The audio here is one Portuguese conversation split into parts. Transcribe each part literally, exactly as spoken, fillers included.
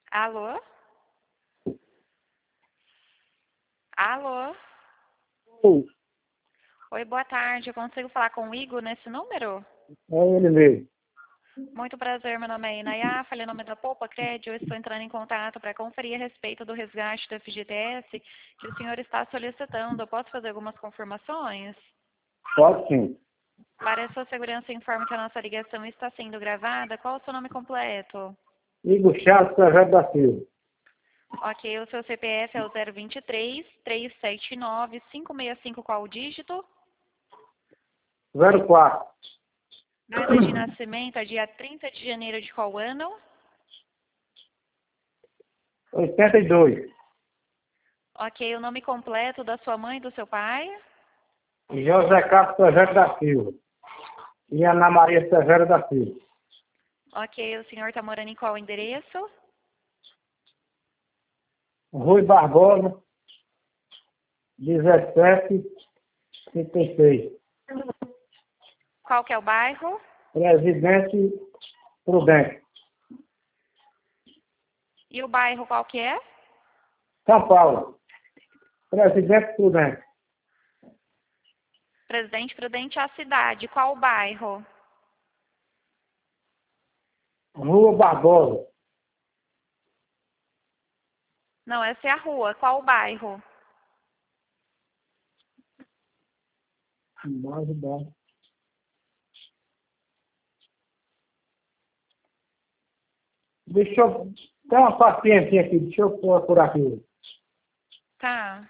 Alô? Alô? Oi, Oi, boa tarde. Eu consigo falar com o Igor nesse número? é ele mesmo. Muito prazer, meu nome é Inayá, falei em nome da Poupa Crédito. Eu estou entrando em contato para conferir a respeito do resgate do F G T S que o senhor está solicitando. Eu posso fazer algumas confirmações? Pode sim. Para a sua segurança, informe que a nossa ligação está sendo gravada. Qual o seu nome completo? Igor Chaves Projeto da Silva. Ok, o seu C P F é o zero dois três, três sete nove, cinco seis cinco, qual o dígito? zero quatro. Data de nascimento é dia trinta de janeiro de qual ano? oitenta e dois. Ok, o nome completo da sua mãe e do seu pai? José Carlos Projeto da Silva. E Ana Maria Severo da Silva. Ok, o senhor está morando em qual endereço? Rui Barbosa, dezessete trinta e seis. Qual que é o bairro? Presidente Prudente. E o bairro qual que é? São Paulo. Presidente Prudente. Presidente Prudente é a cidade. Qual o bairro? Rua Barbosa. Não, essa é a rua. Qual o bairro? Mais baixo. Deixa eu... Dá uma paciência aqui. Deixa eu procurar aqui. Tá.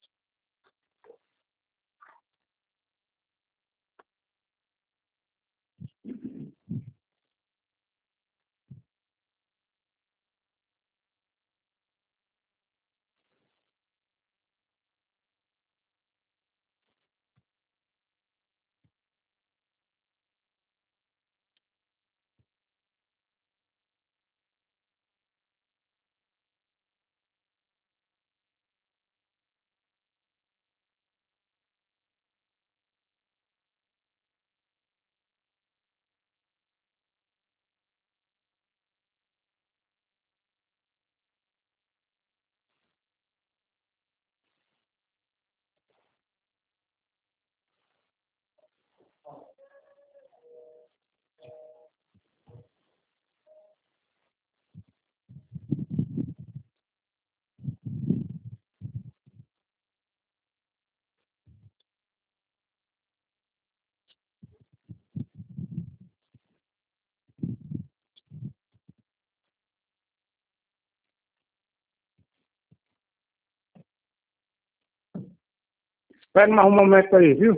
Espera mais um momento aí, viu?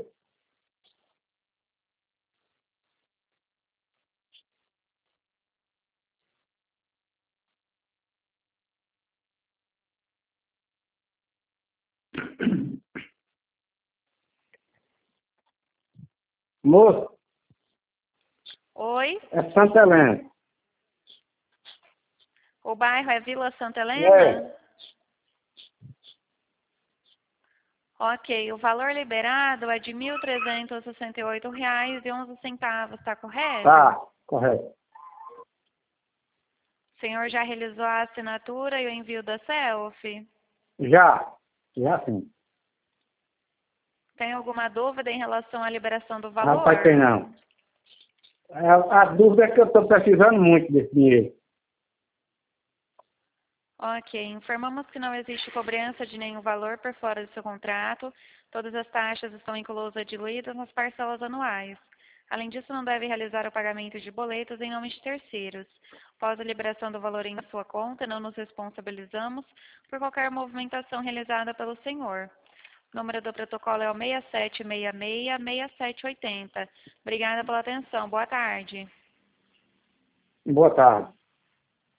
Moço, Oi? é Santa Helena. O bairro é Vila Santa Helena? É, Ok, o valor liberado é de mil trezentos e sessenta e oito reais e onze centavos, está correto? tá, correto. O senhor já realizou a assinatura e o envio da selfie? Já, já sim. Tem alguma dúvida em relação à liberação do valor? Rapaz, tem não. A, a dúvida é que eu estou precisando muito desse dinheiro. Ok, informamos que não existe cobrança de nenhum valor por fora do seu contrato. Todas as taxas estão inclusas e diluídas nas parcelas anuais. Além disso, não deve realizar o pagamento de boletos em nome de terceiros. Após a liberação do valor em sua conta, não nos responsabilizamos por qualquer movimentação realizada pelo senhor. O número do protocolo é o seis sete seis seis, seis sete oito zero. Obrigada pela atenção. Boa tarde. Boa tarde.